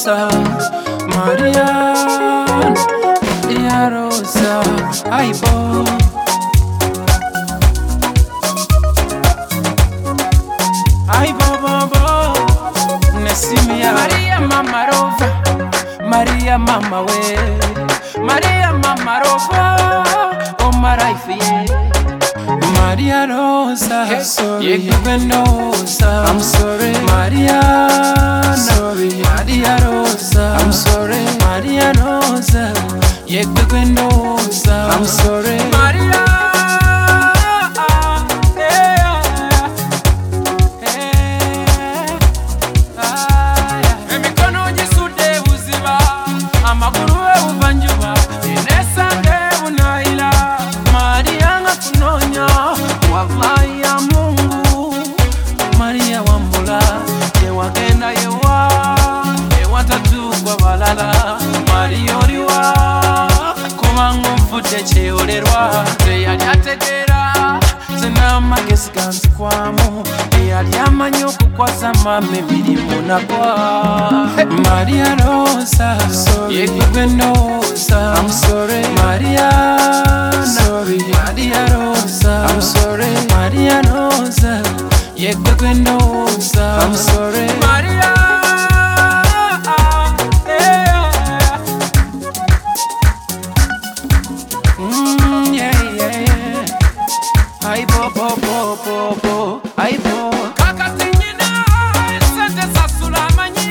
Rosa, Marian, Maria Rosa, ay bo. Ay bo bo bo, Nesimia, Maria Mama Rova, Maria Mama we, Maria Mama Rova, oh my life yeah. Maria Rosa, sorry, Venosa, I'm sorry, Maria, sorry, Maria Rosa, I'm sorry, Maria Rosa, Venosa, I'm sorry, Maria. Cheolerwa teyali ategera zenama gesiganzi kwamu eyali amanyi okukwasa mama emirimu nakwa Maria Rosa yegwe Nosa I'm sorry Maria sorry Maria Rosa I'm sorry Maria Rosa yegwe Nosa I'm sorry Maria ay bo bo bo bo bo ay bo kakati nyina sente sasula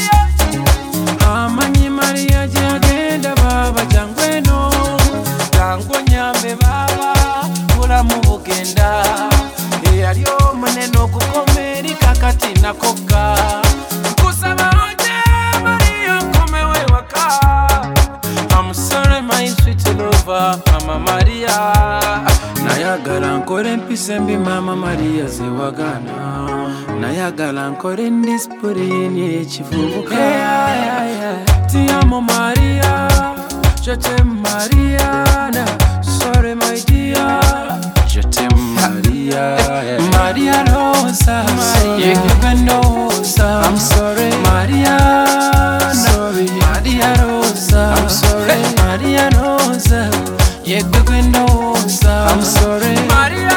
amanyi Maria jagenda baba jangweno tango nyambe baba mulamu bugenda eyali omunene okukomeri kakati nakoka kusaba oje Maria komewe waka I'm sorry my sweet lover Mama Maria nayagala nkore mpisembi Mama Maria zewagana nayagala nkore ndispurini ekivubuka Ti amo Maria Je t'aime Mariana Sorry my dear Je t'aime Maria Maria Rosa Yegwe Nosa I'm sorry Mariana Sorry Maria Rosa I'm sorry Maria Rosa Yegwe Nosa I'm sorry Maria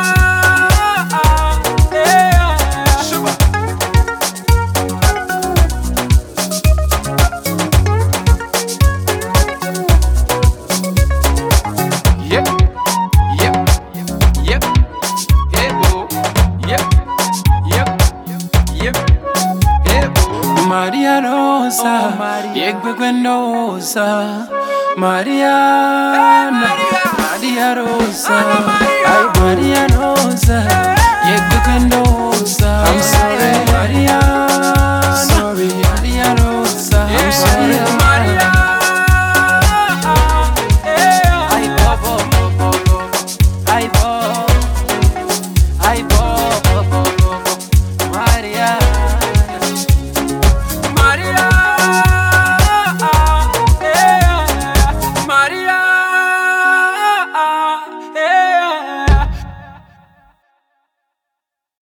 Maria Rosa, yegwe Nosa, Maria Rosa, ay Maria Rosa, yegwe Nosa, I'm sorry, Maria.